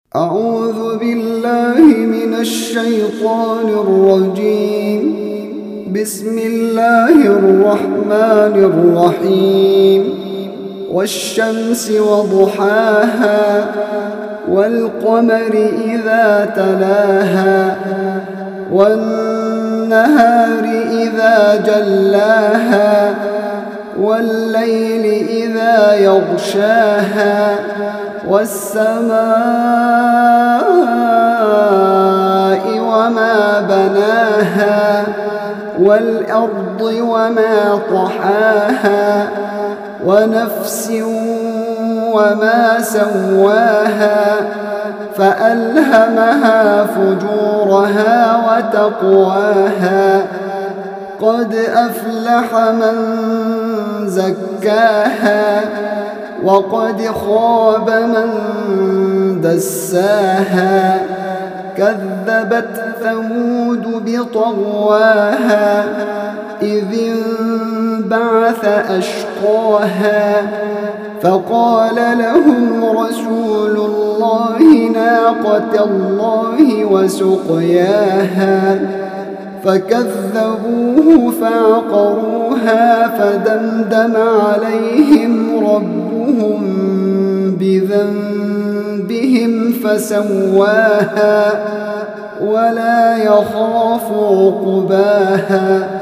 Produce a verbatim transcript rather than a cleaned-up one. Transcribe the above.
أعوذ بالله من الشيطان الرجيم. بسم الله الرحمن الرحيم. والشمس وضحاها والقمر إذا تلاها والنهار إذا جلاها والليل إذا يغشاها والسماء وما بناها والأرض وما طحاها ونفس وما سواها فألهمها فجورها وتقواها. قد أفلح من زكاها وقد خاب من دساها. كذبت ثمود بطغواها إذ انبعث أشقاها فقال لهم رسول الله ناقة الله وسقياها فكذبوه فعقروها فدمدم عليهم ربهم بذنبهم فسواها ولا يخاف عقباها.